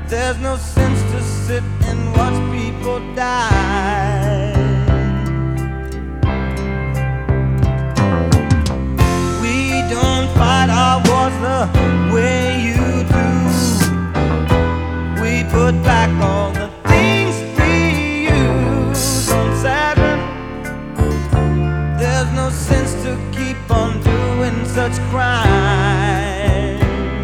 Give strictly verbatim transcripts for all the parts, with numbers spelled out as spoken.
There's no sense to sit and watch people die. We don't fight our wars the way you do. We put back all the things we use on Saturn. There's no sense to keep on doing such crimes.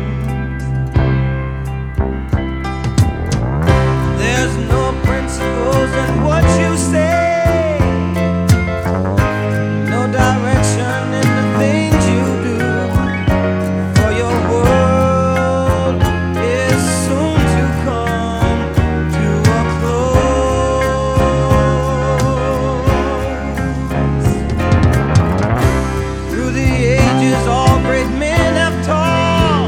There's no principles in what you say, no direction in the things you do, for your world is soon to come to a close. Through the ages all great men have taught,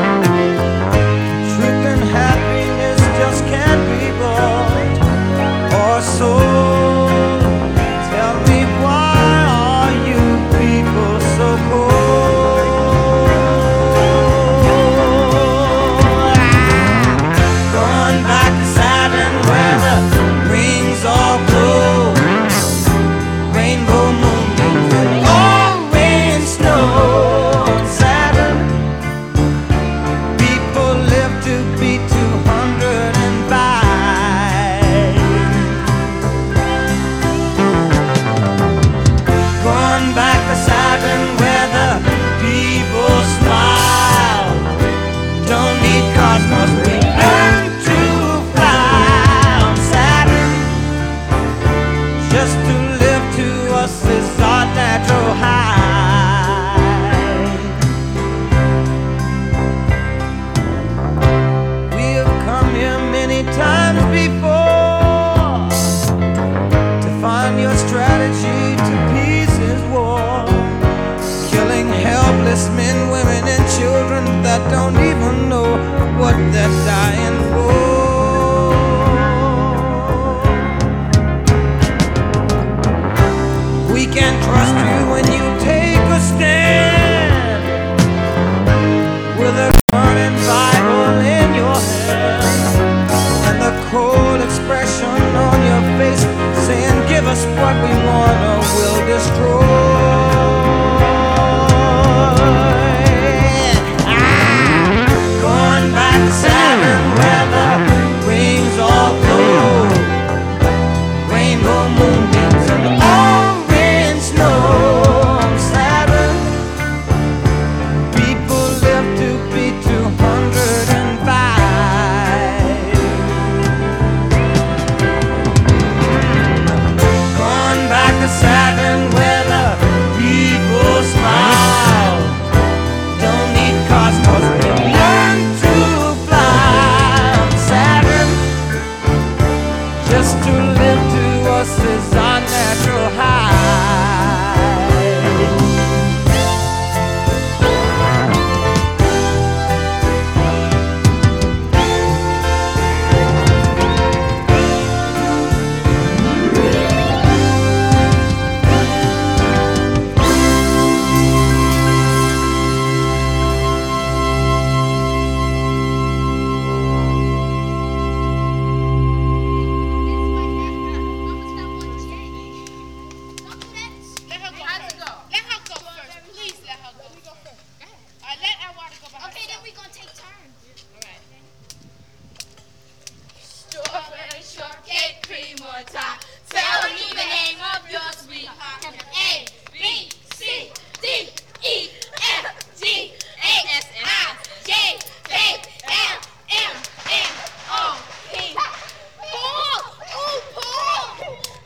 truth and happiness just can't be bought or sold. Tell me, why are you people so cold? Going back to Saturn where the rings all glow, rainbow moonbeams and all rain snow. On Saturn, people live to be two hundred five. Going back to Saturn where the people smile. Don't need cars 'cause we learn to fly on Saturn. Just to live to us is our natural high. We have come here many times before to find your strategy to peace is war. Killing helpless men, women, and children that don't even know what they're dying for. We can trust you when you take a stand with a burning Bible in your hand and the cold expression on your face saying, give us what we want or we'll destroy. Ah, going back to Saturn where the rings all glow, rainbow moonbeams and orange snow. On Saturn, people live to be two hundred five. Going back to Saturn where the people smile. Don't need cars 'cause we learn to fly on Saturn. Just to live to us is our natural high. Let her go first. Let her go first. Please let her go first. All right, let Edward go by Okay, then herself. we gonna take turns. All right. Strawberry shortcake cream on top. Tell me the name of your